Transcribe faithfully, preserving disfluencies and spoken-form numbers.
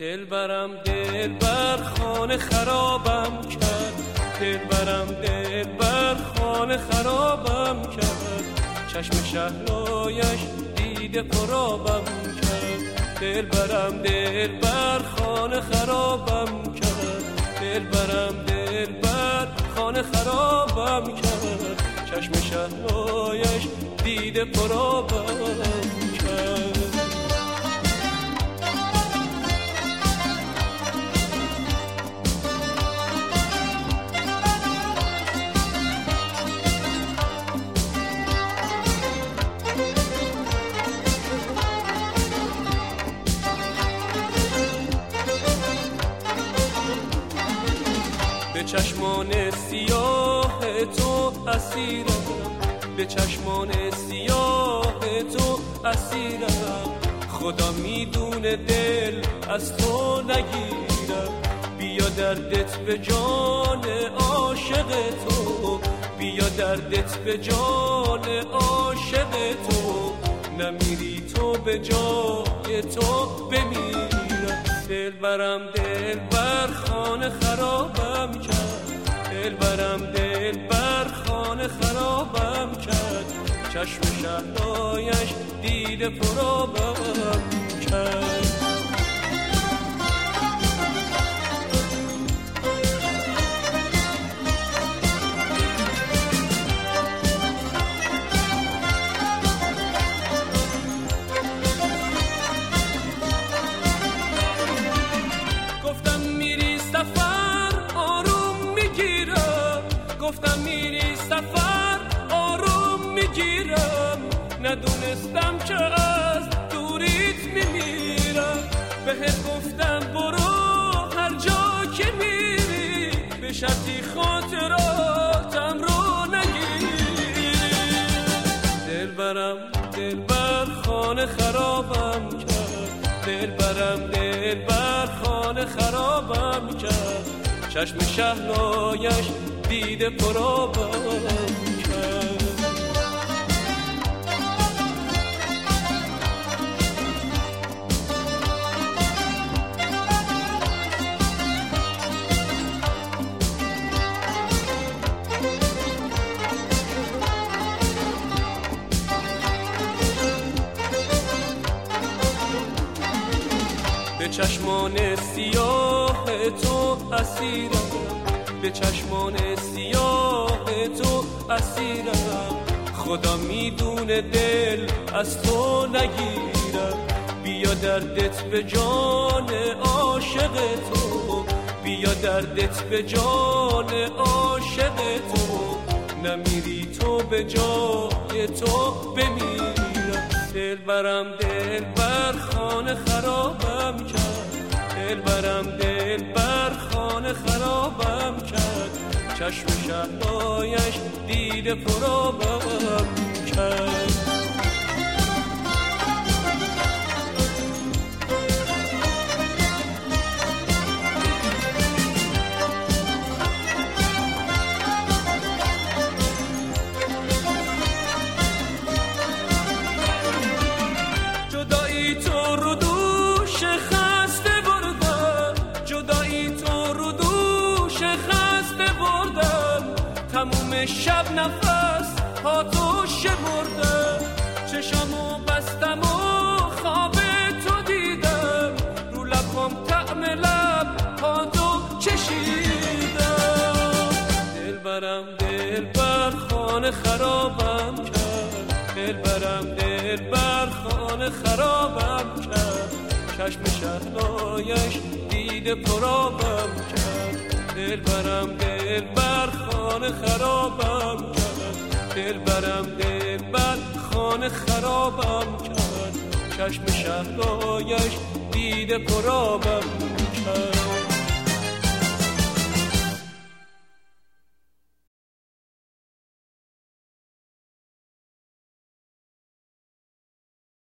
دلبرم دلبر خانه خرابم کرد، دلبرم دلبر خانه خرابم کرد، چشم شهلایش دیده پرابم کرد. دلبرم دلبر خانه خرابم کرد، دلبرم دلبر خانه خرابم کرد، چشم شهلایش دیده پرابم کرد. به چشمان سیاه تو اسیرم، به چشمان سیاه تو اسیرم، خدا میدونه دل از تو نگیرم. بیا دردت به جان عاشق تو، بیا دردت به جان عاشق تو، نمیری تو به جای تو بمیرم. دلبرم دلبر خانه خرابم کرد، دلبرم دلبر خانه خرابم کرد، چشم شهلایش دیده پرابم کرد. گفتم میری سفر آروم میگیرم، ندونستم که از دوریت میمیرم. بهت گفتم برو هر جا که میری، به شرطی خاطراتم رو نگیری. دلبرم دلبر خانه خرابم کرد، دلبرم دلبر خانه خرابم کرد، چشم شهلایش دیده پرابم کرد. به چشمان سیاه تو اسیرم، به چشمان سیاه تو اسیرم، خدا میدونه دل از تو نگیرم. بیا دردت به جان عاشق تو، بیا دردت به جان عاشق تو، نمیری تو به جای تو بمیرم. دلبرم دلبر خانه خرابم کرد، دلبرم دلبر خانه خرابم کرد، چشم شهلایش دیده پرابم کرد. جدایی تو رو دوش خسته بردم، جدایی تو رو دوش خسته بردم، تموم شب نفس ها تو شمردم، چشمو بستم و خواب تو دیدم، رو لبم طعم لب ها تو چشیدم. دلبرم دلبر خانه خرابم کرد، دلبرم دلبر خانه خرابم کرد، چشم شهلایش دیده پرابم کرد. دلبرم دلبر خانه خرابم کرد، دلبرم دلبر خانه خرابم کرد، چشم شهلایش دیده پرابم